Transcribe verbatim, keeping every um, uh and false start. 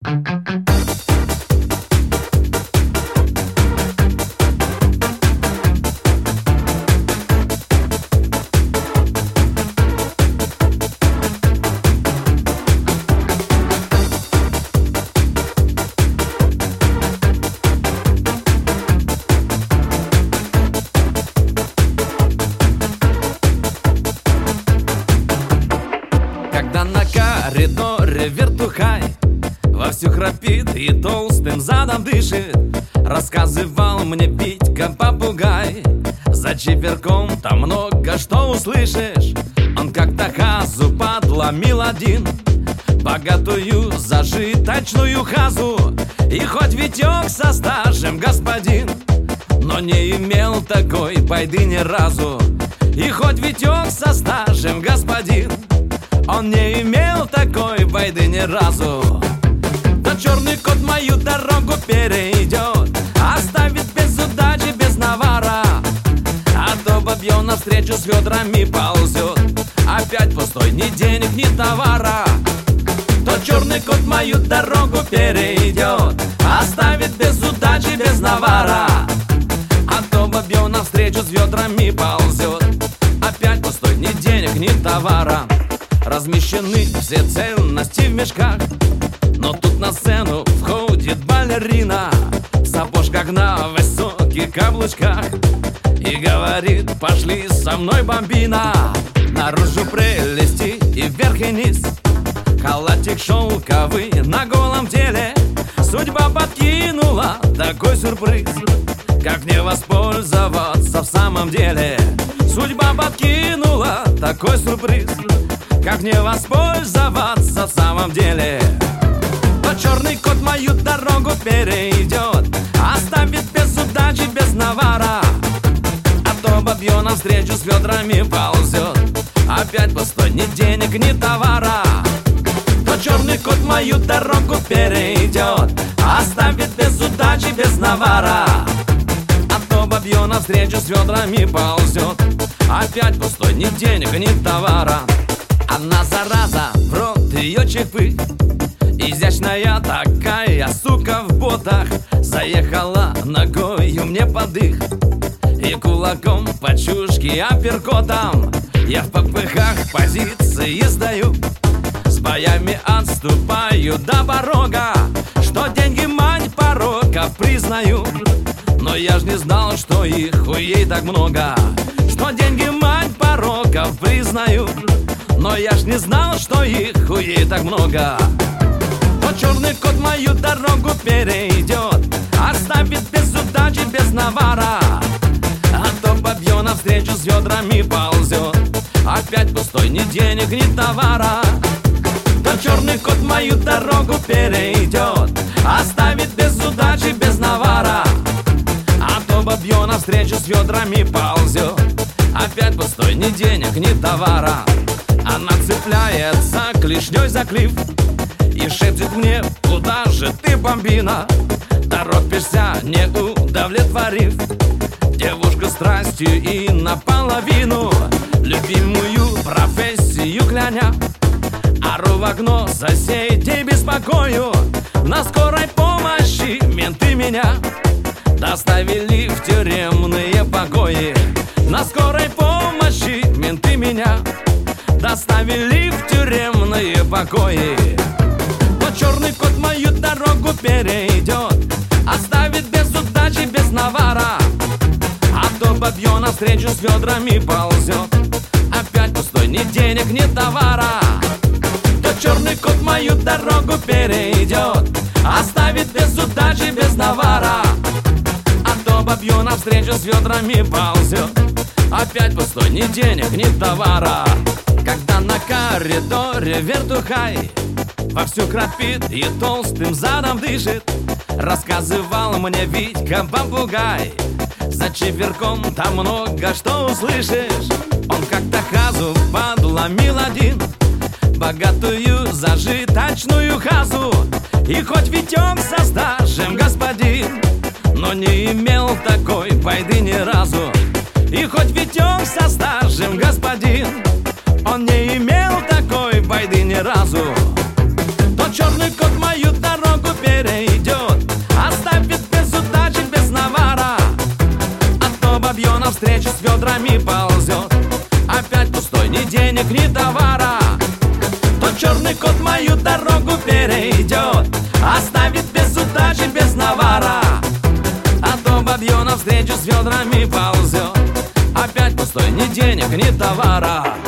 Когда на коридоре вертухай вовсю храпит и толстым задом дышит, рассказывал мне Витька-попугай. За чеверком там много что услышишь. Он как-то хазу подломил один, богатую зажиточную хазу. И хоть Витек со стажем господин, но не имел такой байды ни разу. И хоть Витек со стажем господин, он не имел такой байды ни разу. Да черный кот мою дорогу перейдет, оставит без удачи, без навара. А то бабье навстречу с ведрами ползет, опять пустой, ни денег, ни товара. То черный кот мою дорогу перейдет, оставит без удачи, без навара. А то бабье навстречу с ведрами ползет, опять пустой, ни денег, ни товара. Размещены все ценности в мешках, но тут на сцену входит балерина в сапожках на высоких каблучках и говорит: пошли со мной, бомбина. Наружу прелести и вверх и низ, халатик шелковый на голом теле. Судьба подкинула такой сюрприз, как не воспользоваться в самом деле. Судьба подкинула такой сюрприз, как не воспользоваться в самом деле. Но черный кот мою дорогу перейдет, оставит без удачи, без навара. А то бабье навстречу с ведрами ползет, опять пустой, ни денег, ни товара. Но черный кот мою дорогу перейдет, оставит без удачи, без навара. А то бабье навстречу с ведрами ползет, опять пустой, ни денег, ни товара. Она зараза, в рот ее чехпы, изящная такая сука в ботах, заехала ногою мне под дых и кулаком по чушке апперкотом. Я в попыхах позиции сдаю, с боями отступаю до порога, что деньги мать пороков признаю. Но я ж не знал, что их у ей так много, что деньги мать пороков признаю. Но я ж не знал, что их у ей так много. Но черный кот мою дорогу перейдет, оставит без удачи, без навара. А то бабье навстречу с ведрами ползет, опять пустой, ни денег, ни товара. То черный кот мою дорогу перейдет, оставит без удачи, без навара. А то бабье навстречу с ведрами ползет, опять пустой, ни денег, ни товара. Она цепляется клешней за клиф и шепчет мне: куда же ты, бомбина? Торопишься, не удовлетворив девушку страстью и наполовину, любимую профессию кляня. Ору в окно соседей беспокою, на скорой помощи менты меня доставили в тюремные покои. На скорой помощи менты меня доставили в тюремные покои. Но черный кот мою дорогу перейдет, оставит без удачи, без навара. А то бабье навстречу с ведрами ползет, опять пустой, ни денег, ни товара. То черный кот мою дорогу перейдет, оставит без удачи, без навара. А то бабье навстречу с ведрами ползет, опять пустой, ни денег, ни товара. Когда на коридоре вертухай вовсю храпит и толстым задом дышит, рассказывал мне Витька-попугай. За чеверком там много что услышишь. Он как-то хазу подломил один, богатую зажиточную хазу. И хоть Витек со стажем господин, но не имел такой байды ни разу. И хоть Витек со стажем господин, он не имел такой байды ни разу. То черный кот мою дорогу навстречу с ведрами ползет. Опять пустой, ни денег, ни товара. То черный кот мою дорогу перейдет, оставит без удачи, без навара. А то бабье навстречу с ведрами ползет. Опять пустой, ни денег, ни товара.